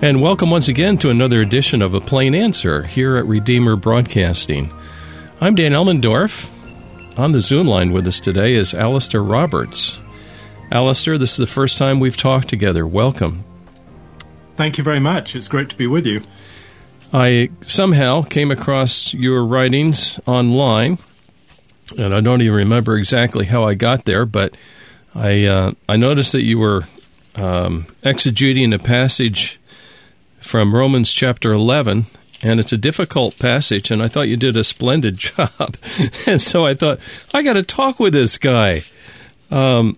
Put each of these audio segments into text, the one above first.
And welcome once again to another edition of A Plain Answer here at Redeemer Broadcasting. I'm Dan Elmendorf. On the Zoom line with us today is Alistair Roberts. Alistair, this is the first time we've talked together. Welcome. Thank you very much. It's great to be with you. I somehow came across your writings online, and I don't even remember exactly how I got there, but I noticed that you were exegeting a passage from Romans chapter 11, and it's a difficult passage, and I thought you did a splendid job. And so I thought, I got to talk with this guy. To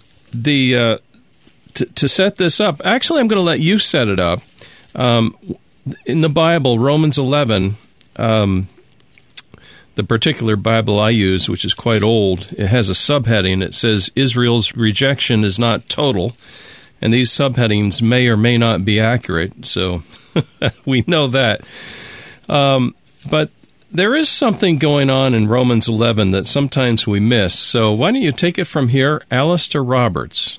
set this up, actually, I'm going to let you set it up. In the Bible, Romans 11, the particular Bible I use, which is quite old, it has a subheading. It says, Israel's rejection is not total. And these subheadings may or may not be accurate, so we know that. But there is something going on in Romans 11 that sometimes we miss. So why don't you take it from here, Alistair Roberts?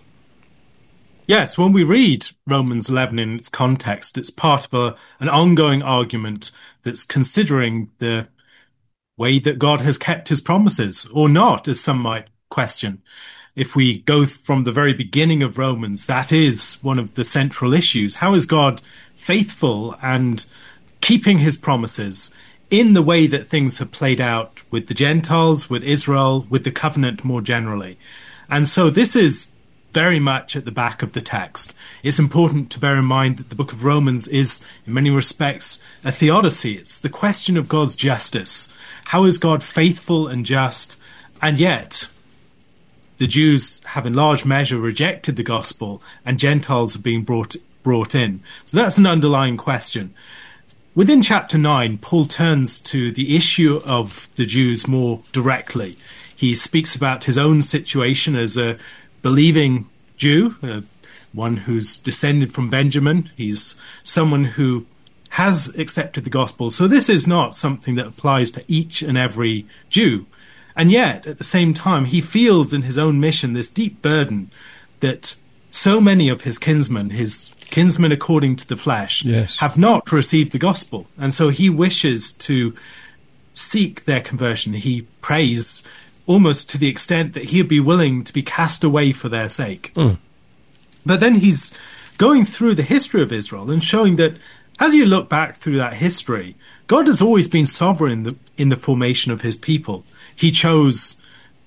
Yes, when we read Romans 11 in its context, it's part of an ongoing argument that's considering the way that God has kept his promises, or not, as some might question. If we go from the very beginning of Romans, that is one of the central issues. How is God faithful and keeping his promises in the way that things have played out with the Gentiles, with Israel, with the covenant more generally? And so this is very much at the back of the text. It's important to bear in mind that the book of Romans is, in many respects, a theodicy. It's the question of God's justice. How is God faithful and just, and yet the Jews have in large measure rejected the gospel and Gentiles are being brought in. So that's an underlying question. Within chapter 9, Paul turns to the issue of the Jews more directly. He speaks about his own situation as a believing Jew, one who's descended from Benjamin. He's someone who has accepted the gospel. So this is not something that applies to each and every Jew. And yet, at the same time, he feels in his own mission this deep burden that so many of his kinsmen according to the flesh, yes, have not received the gospel. And so he wishes to seek their conversion. He prays almost to the extent that he'd be willing to be cast away for their sake. But then he's going through the history of Israel and showing that as you look back through that history, God has always been sovereign in the formation of his people. He chose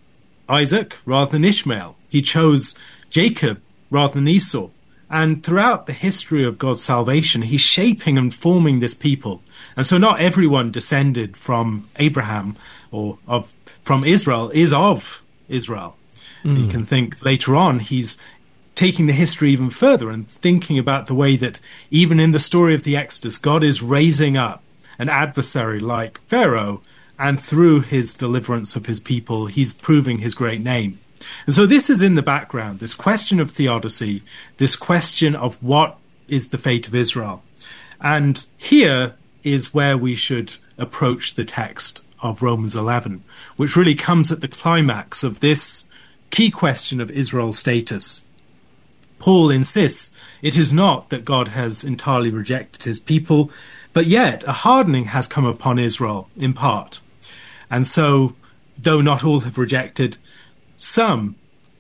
Isaac rather than Ishmael. He chose Jacob rather than Esau. And throughout the history of God's salvation, he's shaping and forming this people. And so not everyone descended from Abraham or from Israel is of Israel. You can think later on he's taking the history even further and thinking about the way that even in the story of the Exodus, God is raising up an adversary like Pharaoh, and through his deliverance of his people, he's proving his great name. And so this is in the background, this question of theodicy, this question of what is the fate of Israel. And here is where we should approach the text of Romans 11, which really comes at the climax of this key question of Israel's status. Paul insists it is not that God has entirely rejected his people, but yet a hardening has come upon Israel in part. And so, though not all have rejected, some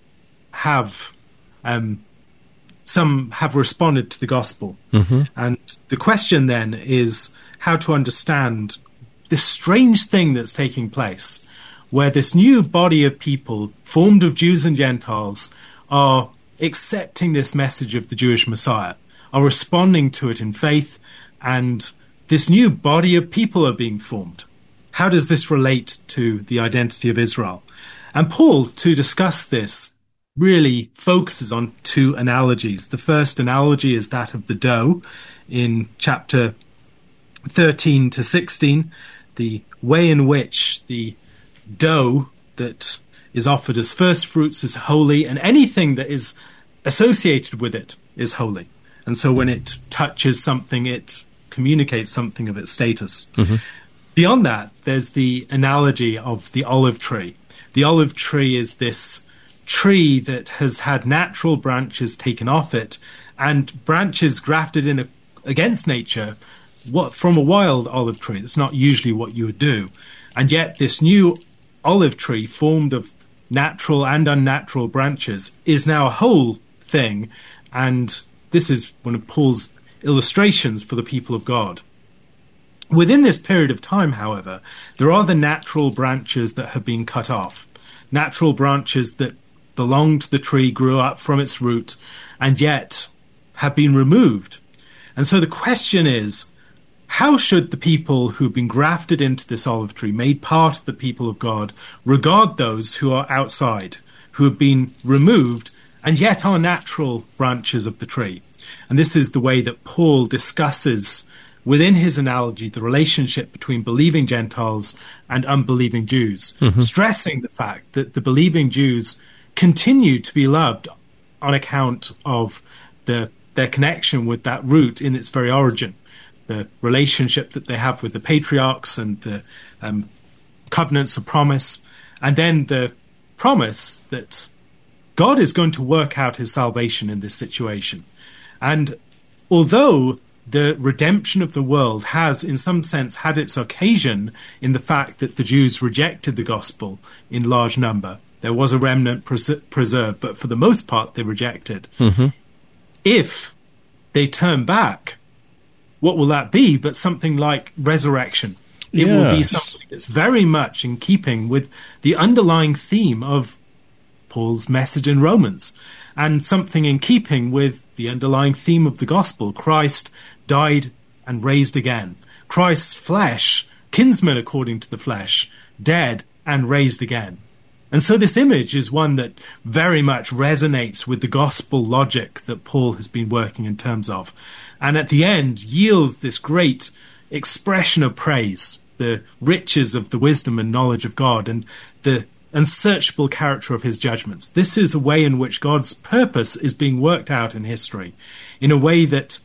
have responded to the gospel. And the question then is how to understand this strange thing that's taking place, where this new body of people, formed of Jews and Gentiles, are accepting this message of the Jewish Messiah, are responding to it in faith, and this new body of people are being formed. How does this relate to the identity of Israel? And Paul, to discuss this, really focuses on two analogies. The first analogy is that of the dough in chapter 13 to 16, the way in which the dough that is offered as first fruits is holy, and anything that is associated with it is holy. And so when it touches something, it communicates something of its status. Beyond that, there's the analogy of the olive tree. The olive tree is this tree that has had natural branches taken off it and branches grafted in against nature, what from a wild olive tree. That's not usually what you would do. And yet this new olive tree, formed of natural and unnatural branches, is now a whole thing. And this is one of Paul's illustrations for the people of God. Within this period of time, however, there are the natural branches that have been cut off. Natural branches that belonged to the tree, grew up from its root, and yet have been removed. And so the question is, how should the people who've been grafted into this olive tree, made part of the people of God, regard those who are outside, who have been removed, and yet are natural branches of the tree? And this is the way that Paul discusses within his analogy the relationship between believing Gentiles and unbelieving Jews, stressing the fact that the believing Jews continue to be loved on account of their connection with that root in its very origin, the relationship that they have with the patriarchs and the covenants of promise, and then the promise that God is going to work out his salvation in this situation. And although the redemption of the world has, in some sense, had its occasion in the fact that the Jews rejected the gospel in large number, there was a remnant preserved, but for the most part they rejected. If they turn back, what will that be but something like resurrection? It will be something that's very much in keeping with the underlying theme of Paul's message in Romans, and something in keeping with the underlying theme of the gospel. Christ died and raised again. Christ's flesh, kinsman according to the flesh, dead and raised again. And so this image is one that very much resonates with the gospel logic that Paul has been working in terms of. And at the end yields this great expression of praise, the riches of the wisdom and knowledge of God and the unsearchable character of his judgments. This is a way in which God's purpose is being worked out in history in a way that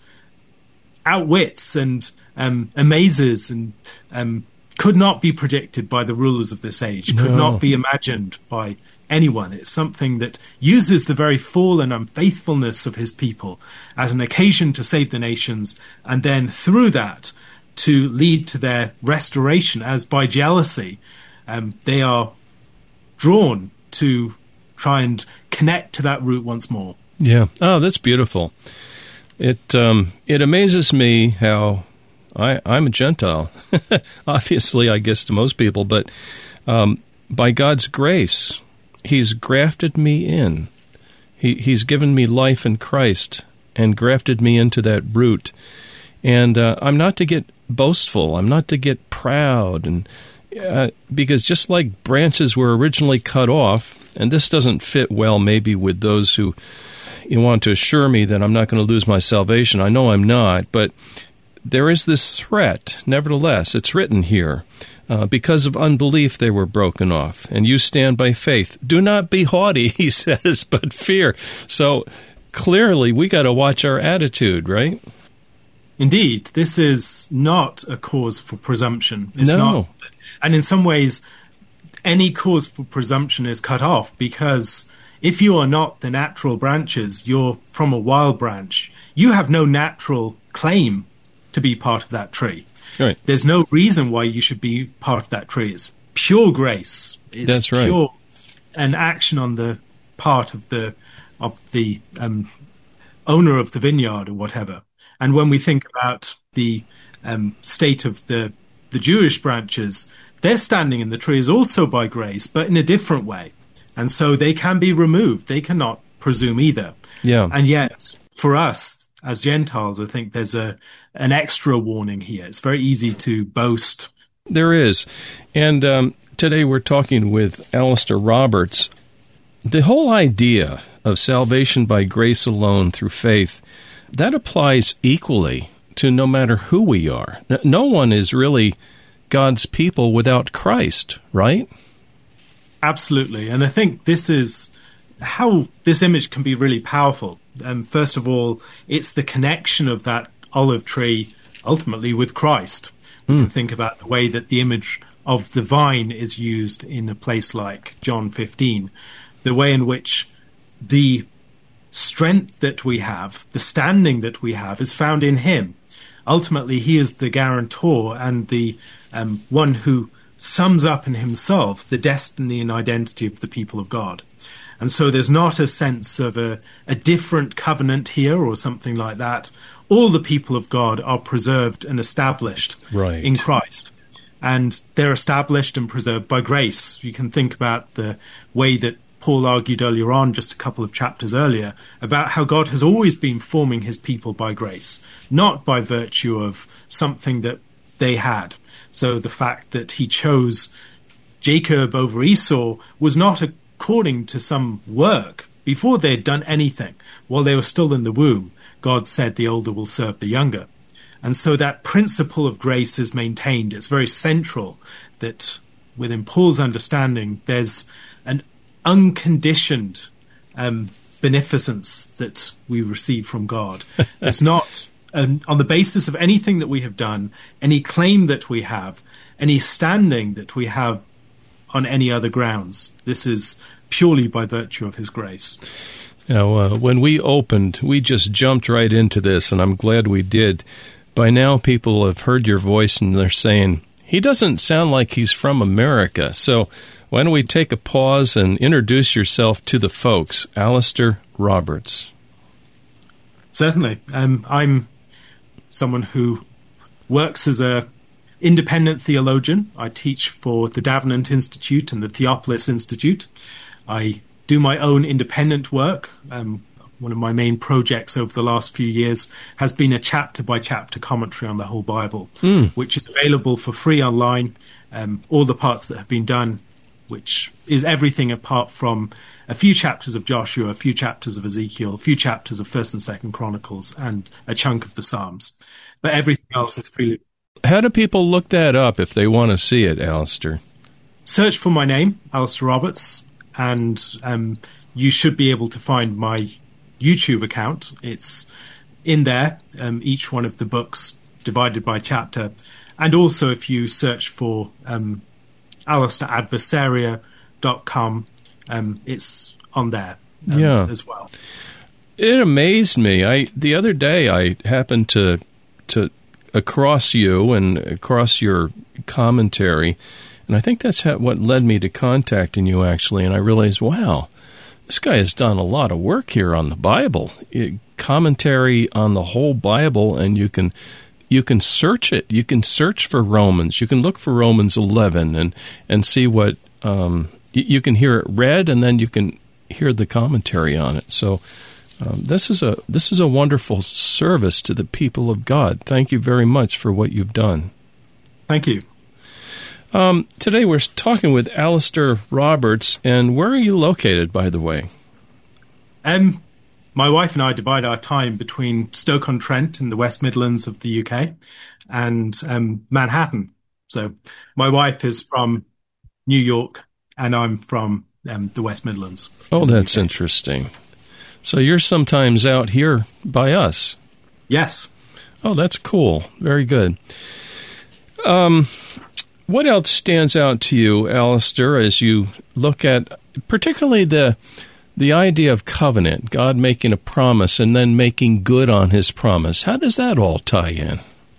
outwits and amazes and could not be predicted by the rulers of this age, could not be imagined by anyone. It's something that uses the very fall and unfaithfulness of his people as an occasion to save the nations, and then through that to lead to their restoration, as by jealousy they are drawn to try and connect to that root once more. Yeah. Oh, that's beautiful. It amazes me how I'm a Gentile, obviously, I guess to most people, but by God's grace, he's grafted me in. He's given me life in Christ and grafted me into that root. And I'm not to get boastful. I'm not to get proud. And because just like branches were originally cut off, and this doesn't fit well maybe with those who you want to assure me that I'm not going to lose my salvation. I know I'm not, but there is this threat. Nevertheless, it's written here. Because of unbelief, they were broken off, and you stand by faith. Do not be haughty, he says, but fear. So clearly, we got to watch our attitude, right? Indeed, this is not a cause for presumption. It's not. And in some ways, any cause for presumption is cut off, because if you are not the natural branches, you're from a wild branch. You have no natural claim to be part of that tree. Right. There's no reason why you should be part of that tree. It's pure grace. It's That's right. Pure an action on the part of the owner of the vineyard or whatever. And when we think about the state of the Jewish branches, their standing in the tree is also by grace, but in a different way. And so they can be removed. They cannot presume either. Yeah. And yet, for us as Gentiles, I think there's an extra warning here. It's very easy to boast. There is. And today we're talking with Alistair Roberts. The whole idea of salvation by grace alone through faith, that applies equally to no matter who we are. No one is really God's people without Christ, right? Absolutely. And I think this is how this image can be really powerful. First of all, it's the connection of that olive tree ultimately with Christ. We can think about the way that the image of the vine is used in a place like John 15, the way in which the strength that we have, the standing that we have, is found in him. ultimately he is the guarantor and the one who sums up in himself the destiny and identity of the people of God. And so there's not a sense of a different covenant here or something like that. All the people of God are preserved and established in Christ. And they're established and preserved by grace. You can think about the way that Paul argued earlier on, just a couple of chapters earlier, about how God has always been forming his people by grace, not by virtue of something that they had. So the fact that he chose Jacob over Esau was not according to some work. Before they had done anything, while they were still in the womb, God said the older will serve the younger. And so that principle of grace is maintained. It's very central that within Paul's understanding, there's an unconditioned beneficence that we receive from God. It's not on the basis of anything that we have done, any claim that we have, any standing that we have on any other grounds. This is purely by virtue of his grace. Now, when we opened, we just jumped right into this, and I'm glad we did. By now, people have heard your voice, and they're saying, he doesn't sound like he's from America. So why don't we take a pause and introduce yourself to the folks? Alistair Roberts. Certainly. I'm someone who works as an independent theologian. I teach for the Davenant Institute and the Theopolis Institute. I do my own independent work. One of my main projects over the last few years has been a chapter-by-chapter commentary on the whole Bible, which is available for free online, all the parts that have been done, which is everything apart from a few chapters of Joshua, a few chapters of Ezekiel, a few chapters of 1st and 2nd Chronicles, and a chunk of the Psalms. But everything else is freely. How do people look that up if they want to see it, Alistair? Search for my name, Alistair Roberts, and you should be able to find my YouTube account. It's in there, each one of the books divided by chapter. And also if you search for AlistairAdversaria.com, it's on there as well. It amazed me. The other day I happened to across you and across your commentary, and I think that's what led me to contacting you, actually, and I realized, wow, this guy has done a lot of work here on the Bible, commentary on the whole Bible, and you can search it. You can search for Romans. You can look for Romans 11 and see what you can hear it read, and then you can hear the commentary on it. So this is a wonderful service to the people of God. Thank you very much for what you've done. Thank you. Today we're talking with Alistair Roberts, and where are you located, by the way? My wife and I divide our time between Stoke-on-Trent in the West Midlands of the UK and Manhattan. So my wife is from New York and I'm from the West Midlands. Oh, that's interesting. So you're sometimes out here by us? Yes. Oh, that's cool. Very good. What else stands out to you, Alistair, as you look at particularly the idea of covenant, God making a promise and then making good on his promise? How does that all tie in?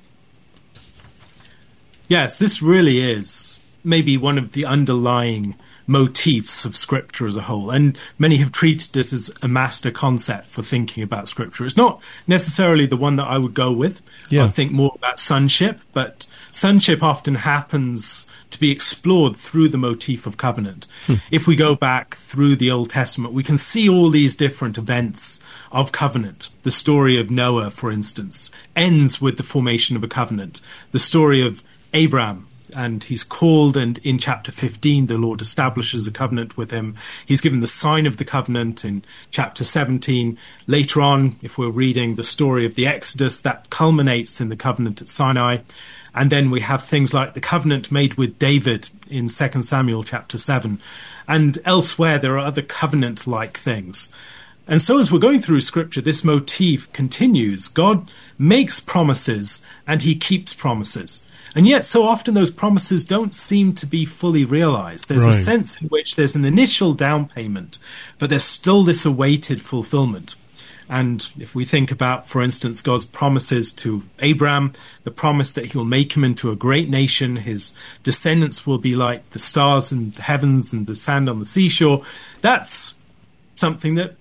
Yes, this really is maybe one of the underlying motifs of Scripture as a whole, and many have treated it as a master concept for thinking about Scripture. It's not necessarily the one that I would go with. I think more about sonship, but sonship often happens to be explored through the motif of covenant. If we go back through the Old Testament, we can see all these different events of covenant. The story of Noah, for instance, ends with the formation of a covenant. The story of Abraham, and he's called, and in chapter 15 the Lord establishes a covenant with him. He's given the sign of the covenant in chapter 17. Later on, if we're reading the story of the Exodus, that culminates in the covenant at Sinai. And then we have things like the covenant made with David in 2 Samuel chapter 7. And elsewhere there are other covenant-like things. And so as we're going through Scripture, this motif continues. God makes promises and he keeps promises. And yet, so often those promises don't seem to be fully realized. There's a sense in which there's an initial down payment, but there's still this awaited fulfillment. And if we think about, for instance, God's promises to Abraham, the promise that he will make him into a great nation, his descendants will be like the stars in the heavens and the sand on the seashore, that's something that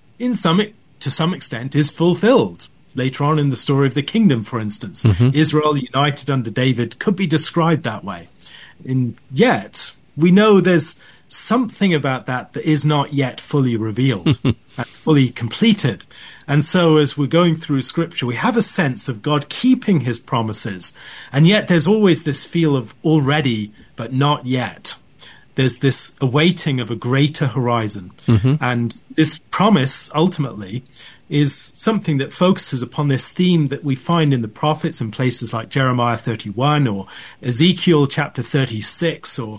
to some extent is fulfilled. Later on in the story of the kingdom, for instance, Israel united under David could be described that way. And yet, we know there's something about that is not yet fully revealed and fully completed. And so as we're going through Scripture, we have a sense of God keeping his promises, and yet there's always this feel of already, but not yet. There's this awaiting of a greater horizon. And this promise, ultimately, is something that focuses upon this theme that we find in the prophets in places like Jeremiah 31 or Ezekiel chapter 36 or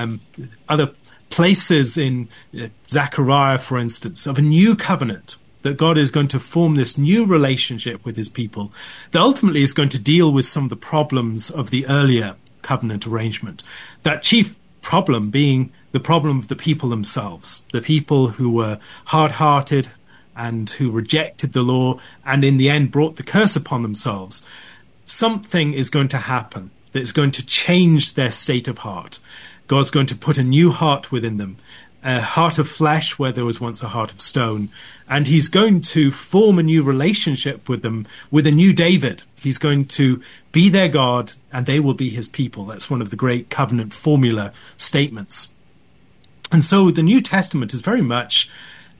other places in Zechariah, for instance, of a new covenant, that God is going to form this new relationship with his people that ultimately is going to deal with some of the problems of the earlier covenant arrangement. That chief problem being the problem of the people themselves, the people who were hard-hearted and who rejected the law and in the end brought the curse upon themselves. Something is going to happen that is going to change their state of heart. God's going to put a new heart within them, a heart of flesh where there was once a heart of stone, and he's going to form a new relationship with them, with a new David. He's going to be their God, and they will be his people. That's one of the great covenant formula statements. And so the New Testament is very much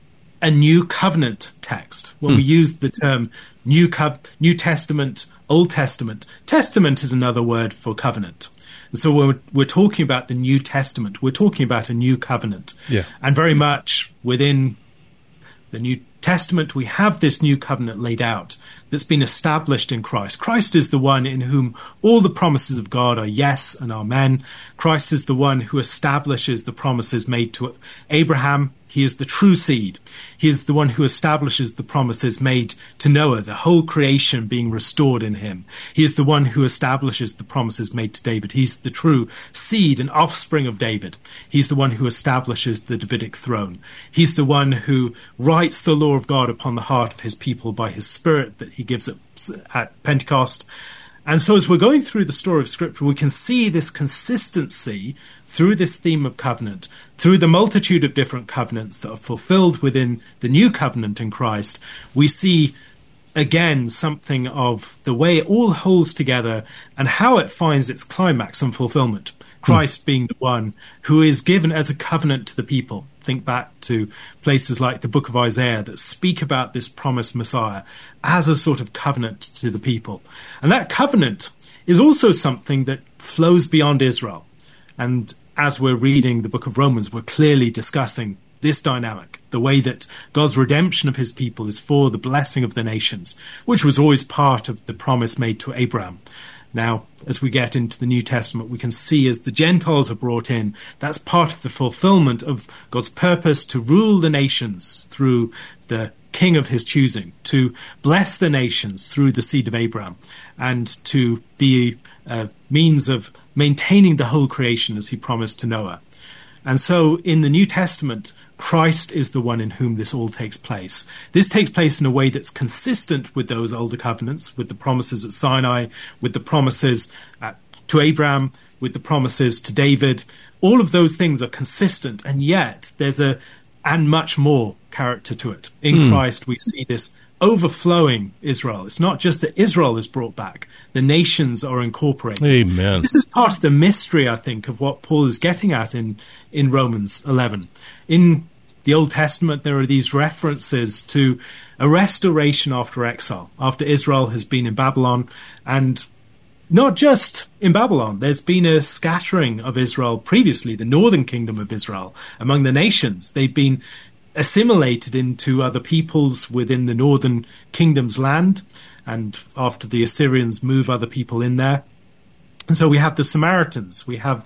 a new covenant text. When we use the term New Testament, Old Testament, testament is another word for covenant. And so when we're talking about the New Testament, we're talking about a new covenant. Yeah. And very much within the New Testament, we have this new covenant laid out that's been established in Christ. Christ is the one in whom all the promises of God are yes and amen. Christ is the one who establishes the promises made to Abraham. He is the true seed. He is the one who establishes the promises made to Noah, the whole creation being restored in him. He is the one who establishes the promises made to David. He's the true seed and offspring of David. He's the one who establishes the Davidic throne. He's the one who writes the law of God upon the heart of his people by his Spirit that he gives at Pentecost. And so as we're going through the story of Scripture, we can see this consistency through this theme of covenant, through the multitude of different covenants that are fulfilled within the new covenant in Christ. We see, again, something of the way it all holds together and how it finds its climax and fulfillment. Christ being the one who is given as a covenant to the people. Think back to places like the book of Isaiah that speak about this promised Messiah as a sort of covenant to the people. And that covenant is also something that flows beyond Israel. And as we're reading the book of Romans, we're clearly discussing this dynamic, the way that God's redemption of his people is for the blessing of the nations, which was always part of the promise made to Abraham. Now, as we get into the New Testament, we can see as the Gentiles are brought in, that's part of the fulfillment of God's purpose to rule the nations through the king of his choosing, to bless the nations through the seed of Abraham, and to be a means of maintaining the whole creation as he promised to Noah. And so in the New Testament, Christ is the one in whom this all takes place. This takes place in a way that's consistent with those older covenants, with the promises at Sinai, with the promises to Abraham, with the promises to David. All of those things are consistent, and yet there's and much more character to it. In Christ, we see this overflowing Israel. It's not just that Israel is brought back. The nations are incorporated. Amen. This is part of the mystery, I think, of what Paul is getting at in Romans 11. In the Old Testament, there are these references to a restoration after exile, after Israel has been in Babylon, and not just in Babylon. There's been a scattering of Israel previously, the northern kingdom of Israel, among the nations. They've been assimilated into other peoples within the northern kingdom's land, and after the Assyrians move other people in there. And so we have the Samaritans. We have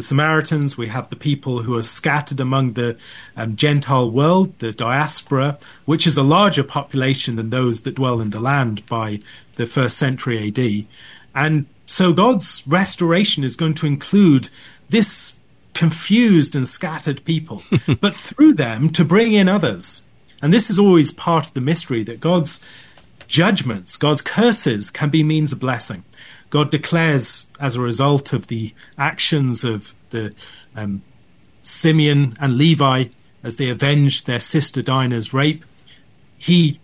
the people who are scattered among the Gentile world, the diaspora, which is a larger population than those that dwell in the land by the 1st century AD. And so God's restoration is going to include this confused and scattered people, but through them to bring in others. And this is always part of the mystery, that God's judgments, God's curses, can be means of blessing. God declares, as a result of the actions of the Simeon and Levi, as they avenged their sister Dinah's rape, he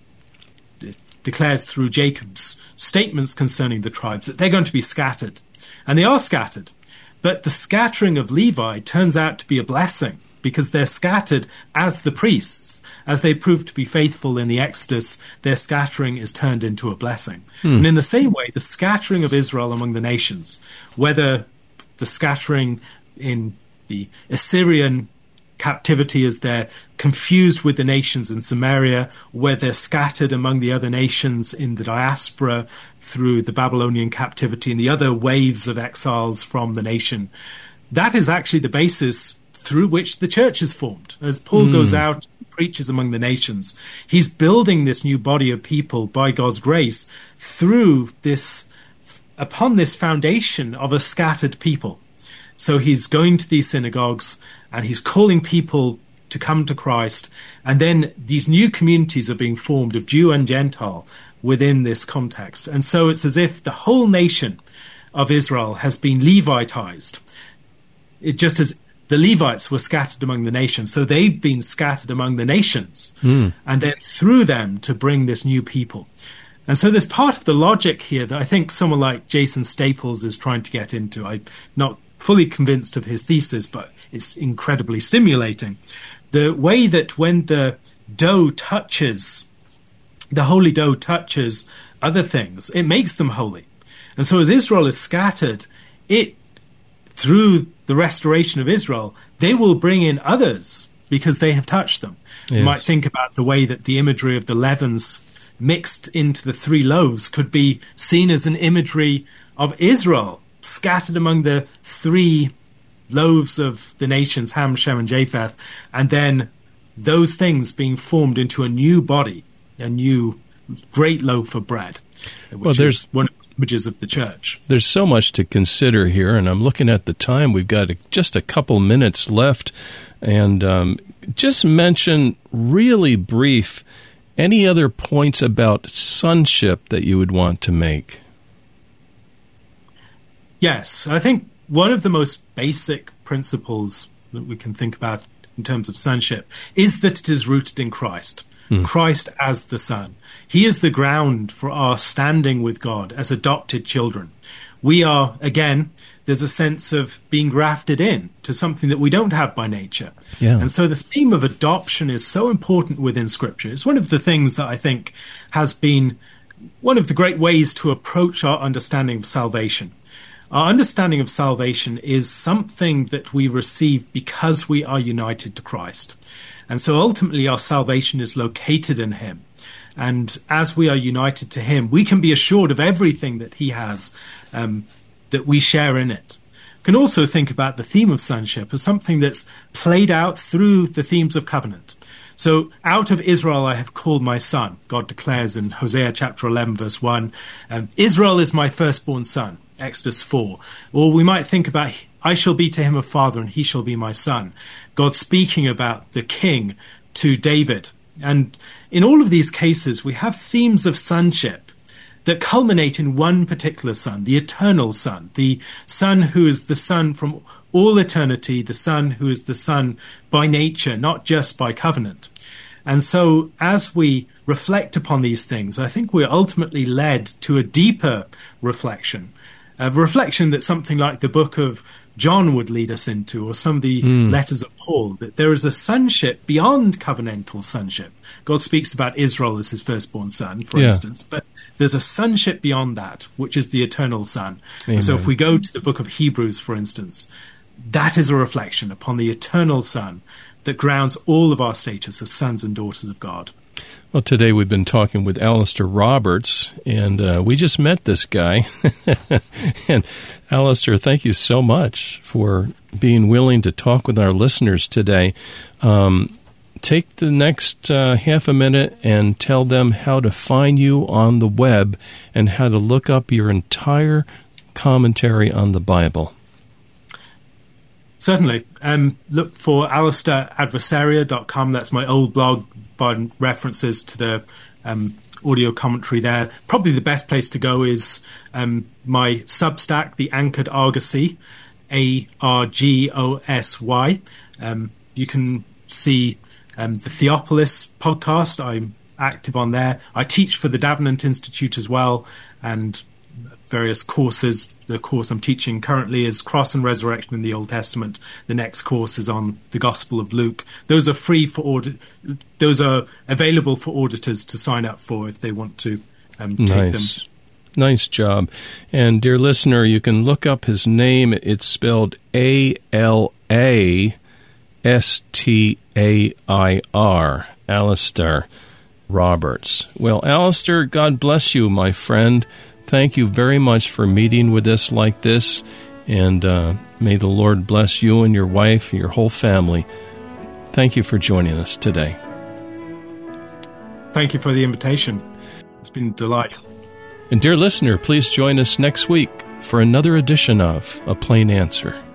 declares through Jacob's statements concerning the tribes that they're going to be scattered. And they are scattered. But the scattering of Levi turns out to be a blessing, because they're scattered as the priests. As they prove to be faithful in the Exodus, their scattering is turned into a blessing. And in the same way, the scattering of Israel among the nations, whether the scattering in the Assyrian captivity as they're confused with the nations in Samaria, where they're scattered among the other nations in the diaspora through the Babylonian captivity and the other waves of exiles from the nation, that is actually the basis through which the church is formed. As Paul goes out and preaches among the nations, he's building this new body of people by God's grace through this, upon this foundation of a scattered people. So he's going to these synagogues and he's calling people to come to Christ. And then these new communities are being formed of Jew and Gentile within this context. And so it's as if the whole nation of Israel has been Levitized. It just as the Levites were scattered among the nations, so they've been scattered among the nations, and then through them to bring this new people. And so there's part of the logic here that I think someone like Jason Staples is trying to get into. I'm not fully convinced of his thesis, but it's incredibly stimulating. The way that when the dough touches, the holy dough touches other things, it makes them holy. And so as Israel is scattered, it, through the restoration of Israel, they will bring in others because they have touched them. Yes. You might think about the way that the imagery of the leavens mixed into the 3 loaves could be seen as an imagery of Israel scattered among the 3 loaves of the nations, Ham, Shem, and Japheth, and then those things being formed into a new body, a new great loaf of bread, which is one of the images of the church. There's so much to consider here, and I'm looking at the time. We've got just a couple minutes left, and just mention really brief any other points about sonship that you would want to make. Yes, I think one of the most basic principles that we can think about in terms of sonship is that it is rooted in Christ. Christ as the Son. He is the ground for our standing with God as adopted children. We are, again, there's a sense of being grafted in to something that we don't have by nature. Yeah. And so the theme of adoption is so important within Scripture. It's one of the things that I think has been one of the great ways to approach our understanding of salvation. Our understanding of salvation is something that we receive because we are united to Christ. And so ultimately our salvation is located in him. And as we are united to him, we can be assured of everything that he has, that we share in it. We can also think about the theme of sonship as something that's played out through the themes of covenant. So out of Israel I have called my son, God declares in Hosea chapter 11, verse 1. Israel is my firstborn son, Exodus 4. Or we might think about, I shall be to him a father and he shall be my son. God speaking about the king to David. And in all of these cases, we have themes of sonship that culminate in one particular son, the eternal son, the son who is the son from all eternity, the son who is the son by nature, not just by covenant. And so as we reflect upon these things, I think we're ultimately led to a deeper reflection, a reflection that something like the book of John would lead us into, or some of the letters of Paul, that there is a sonship beyond covenantal sonship. God speaks about Israel as his firstborn son, for instance, but there's a sonship beyond that, which is the eternal son. And so if we go to the book of Hebrews, for instance, that is a reflection upon the eternal son that grounds all of our status as sons and daughters of God. Well, today we've been talking with Alistair Roberts, and we just met this guy. And Alistair, thank you so much for being willing to talk with our listeners today. Take the next half a minute and tell them how to find you on the web and how to look up your entire commentary on the Bible. Certainly. Look for AlistairAdversaria.com. That's my old blog find references to the audio commentary there. Probably the best place to go is my Substack, the Anchored Argosy, ARGOSY. You can see the Theopolis podcast. I'm active on there. I teach for the Davenant Institute as well, and various courses. The course I'm teaching currently is Cross and Resurrection in the Old Testament. The next course is on the Gospel of Luke. Those are free for those are available for auditors to sign up for if they want to take them. Nice job. And dear listener, you can look up his name. It's spelled Alastair, Alastair Roberts. Well, Alastair, God bless you, my friend. Thank you very much for meeting with us like this, and may the Lord bless you and your wife and your whole family. Thank you for joining us today. Thank you for the invitation. It's been a delight. And dear listener, please join us next week for another edition of A Plain Answer.